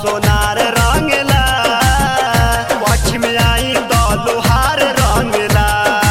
सोनार रंगला, पश्चिम आई तो लोहार रंगला।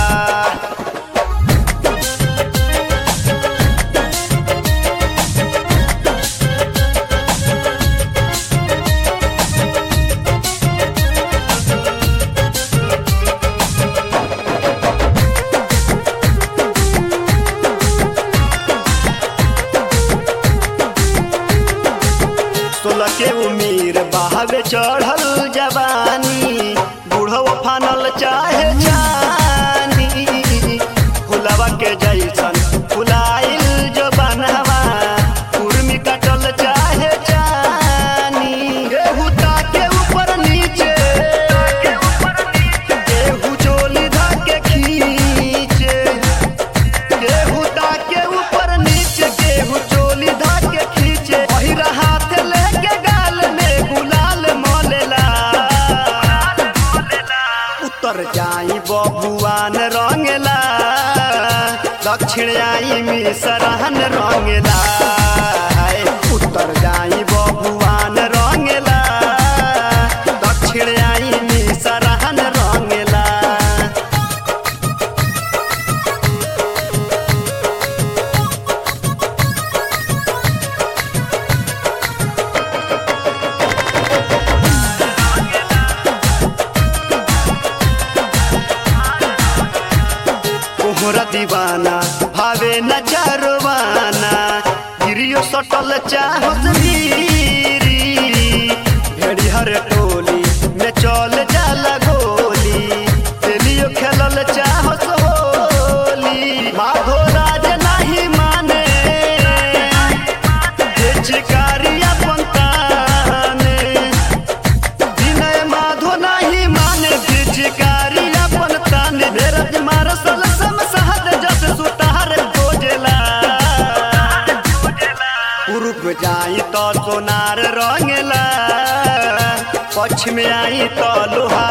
सोलह के उमीर बहावे चढ़ल जवानी, बूढ़ो फानल चाहे जानी। फुलवा के जैसन फुलाइल जो बनवा, उर्मी कटल चाहे जानी। केहू ताके ऊपर नीचे, केहू चोली धाके खींचे। केहू ताके ऊपर नीचे, केहू चोली धाके खींचे। वही हाथ लेके गाल में गुलाल मोलेला, उत्तर जाई बबुआन रंगला, दक्षिण आई मिसरहन रंगला। उत्तर जाई बबुआन रंगला, दक्षिण आई मिसरहन रंगला। तोहरा दीवाना भावे न चारवाना, गिरियो सटल चाहत वीरी। भेड़ी हर टोली में चल जाला गोली, तेलियो खेलल चाहत होली। माधो राज नहीं माने, शिकारी अपन ताने। विनय माधो नहीं माने, शिकारी अपन ताने। धीरज मारसल पूर्व जाई तो सोनार रंगला, पश्चिम आई तो लोहार।